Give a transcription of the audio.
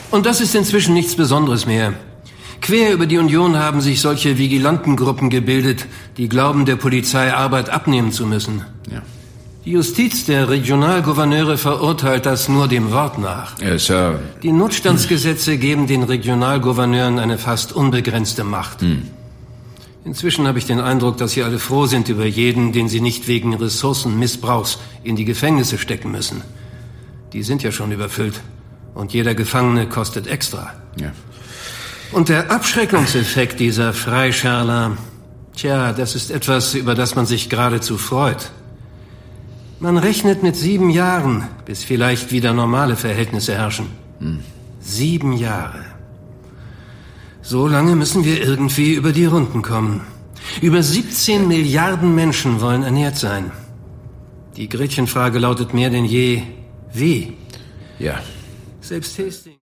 Und das ist inzwischen nichts Besonderes mehr. Quer über die Union haben sich solche Vigilantengruppen gebildet, die glauben, der Polizei Arbeit abnehmen zu müssen. Ja. Die Justiz der Regionalgouverneure verurteilt das nur dem Wort nach. Ja, Sir. Die Notstandsgesetze geben den Regionalgouverneuren eine fast unbegrenzte Macht. Inzwischen habe ich den Eindruck, dass sie alle froh sind über jeden, den sie nicht wegen Ressourcenmissbrauchs in die Gefängnisse stecken müssen. Die sind ja schon überfüllt. Und jeder Gefangene kostet extra. Ja. Und der Abschreckungseffekt dieser Freischärler, das ist etwas, über das man sich geradezu freut. Man rechnet mit 7 Jahren, bis vielleicht wieder normale Verhältnisse herrschen. 7 Jahre. So lange müssen wir irgendwie über die Runden kommen. Über 17 Milliarden Menschen wollen ernährt sein. Die Gretchenfrage lautet mehr denn je, wie? Ja. Selbst Hastings.